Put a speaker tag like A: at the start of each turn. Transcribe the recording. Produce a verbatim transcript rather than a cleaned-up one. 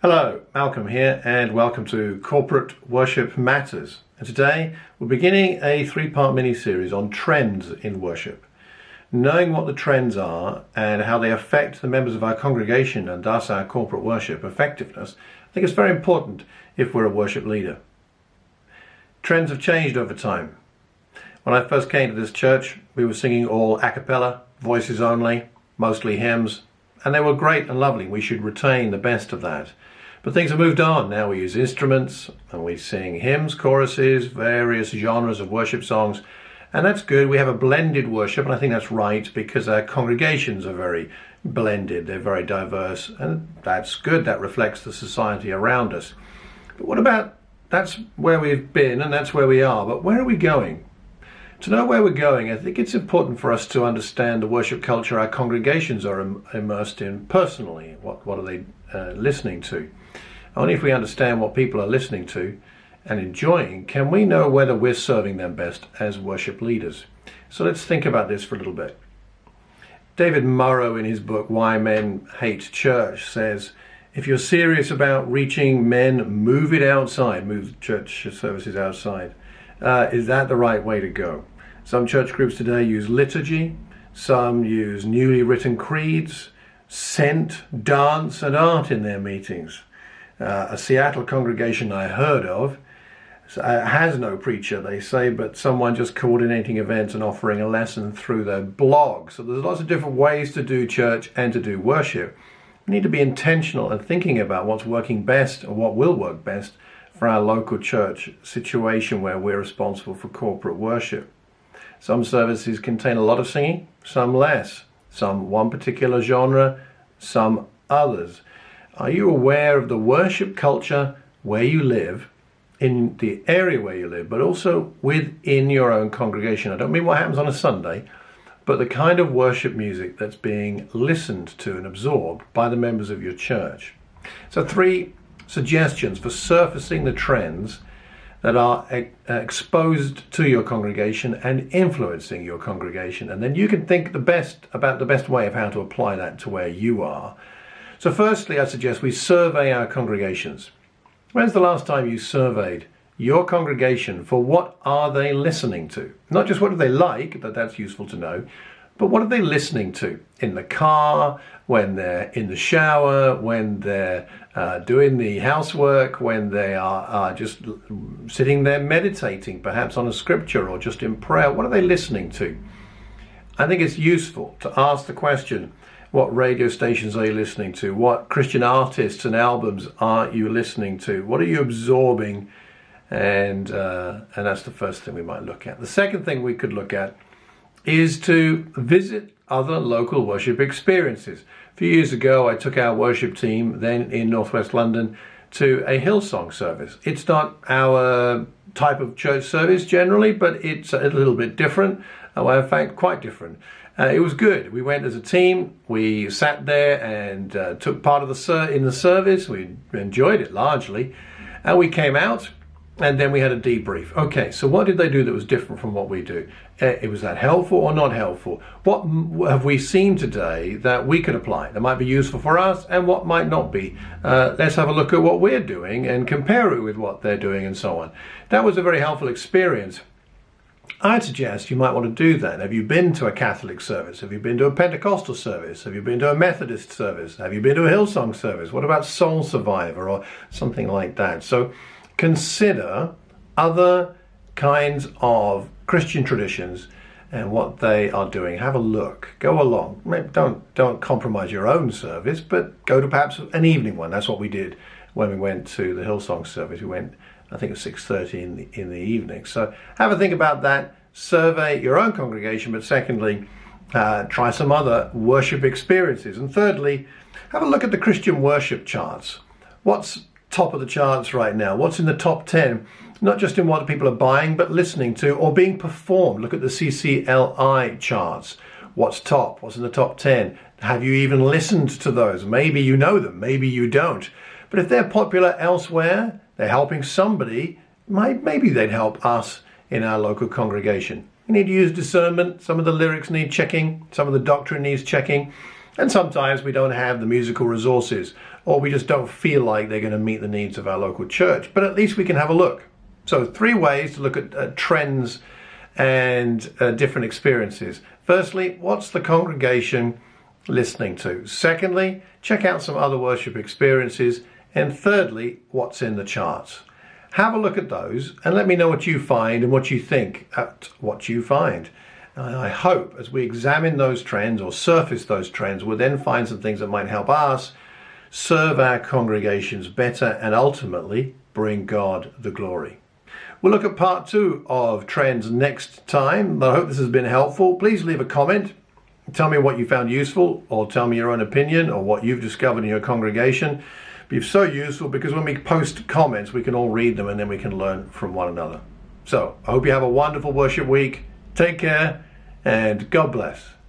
A: Hello, Malcolm here, and welcome to Corporate Worship Matters. And today we're beginning a three-part mini-series on trends in worship. Knowing what the trends are and how they affect the members of our congregation and thus our corporate worship effectiveness, I think it's very important if we're a worship leader. Trends have changed over time. When I first came to this church, we were singing all a cappella, voices only, mostly hymns, and they were great and lovely. We should retain the best of that. But things have moved on. Now we use instruments and we sing hymns, choruses, various genres of worship songs. And that's good. We have a blended worship, and I think that's right because our congregations are very blended. They're very diverse, and that's good. That reflects the society around us. But what about, that's where we've been and that's where we are, but where are we going? To know where we're going, I think it's important for us to understand the worship culture our congregations are im- immersed in personally. What, what are they uh, listening to? Only if we understand what people are listening to and enjoying can we know whether we're serving them best as worship leaders. So let's think about this for a little bit. David Murrow, in his book Why Men Hate Church, says, if you're serious about reaching men, move it outside, move church services outside. Uh, is that the right way to go? Some church groups today use liturgy, some use newly written creeds, scent, dance and art in their meetings. Uh, a Seattle congregation I heard of uh, has no preacher, they say, but someone just coordinating events and offering a lesson through their blog. So there's lots of different ways to do church and to do worship. We need to be intentional and thinking about what's working best or what will work best for our local church situation where we're responsible for corporate worship. Some services contain a lot of singing, some less, some one particular genre, some others. Are you aware of the worship culture where you live, in the area where you live, but also within your own congregation? I don't mean what happens on a Sunday, but the kind of worship music that's being listened to and absorbed by the members of your church. So three suggestions for surfacing the trends that are ex- exposed to your congregation and influencing your congregation. And then you can think the best about the best way of how to apply that to where you are. So firstly, I suggest we survey our congregations. When's the last time you surveyed your congregation for what are they listening to? Not just what do they like, but that's useful to know, but what are they listening to? In the car, when they're in the shower, when they're uh, doing the housework, when they are uh, just sitting there meditating, perhaps on a scripture or just in prayer. What are they listening to? I think it's useful to ask the question, what radio stations are you listening to? What Christian artists and albums are you listening to? What are you absorbing? And uh, and that's the first thing we might look at. The second thing we could look at is to visit other local worship experiences. A few years ago, I took our worship team, then in Northwest London, to a Hillsong service. It's not our type of church service generally, but it's a little bit different. Uh, well, in fact, quite different. Uh, it was good. We went as a team. We sat there and uh, took part of the ser- in the service. We enjoyed it largely. And we came out and then we had a debrief. Okay, so what did they do that was different from what we do? Uh, it was that helpful or not helpful? What m- have we seen today that we could apply that might be useful for us and what might not be? Uh, let's have a look at what we're doing and compare it with what they're doing and so on. That was a very helpful experience. I'd suggest you might want to do that. Have you been to a Catholic service? Have you been to a Pentecostal service? Have you been to a Methodist service? Have you been to a Hillsong service? What about Soul Survivor or something like that? So consider other kinds of Christian traditions and what they are doing. Have a look. Go along. Maybe don't don't compromise your own service, but go to perhaps an evening one. That's what we did when we went to the Hillsong service. We went, I think it was six thirty in the, in the evening. So have a think about that. Survey your own congregation, but secondly, uh, try some other worship experiences. And thirdly, have a look at the Christian worship charts. What's top of the charts right now? What's in the top ten? Not just in what people are buying, but listening to or being performed. Look at the C C L I charts. What's top? What's in the top ten? Have you even listened to those? Maybe you know them, maybe you don't. But if they're popular elsewhere, they're helping somebody, maybe they'd help us in our local congregation. We need to use discernment. Some of the lyrics need checking. Some of the doctrine needs checking. And sometimes we don't have the musical resources, or we just don't feel like they're going to meet the needs of our local church, but at least we can have a look. So three ways to look at uh, trends and uh, different experiences. Firstly, what's the congregation listening to? Secondly, check out some other worship experiences. And thirdly, what's in the charts? Have a look at those and let me know what you find and what you think at what you find. And I hope as we examine those trends or surface those trends, we'll then find some things that might help us serve our congregations better and ultimately bring God the glory. We'll look at part two of trends next time, but I hope this has been helpful. Please leave a comment. Tell me what you found useful, or tell me your own opinion or what you've discovered in your congregation. Be so useful because when we post comments, we can all read them and then we can learn from one another. So I hope you have a wonderful worship week. Take care and God bless.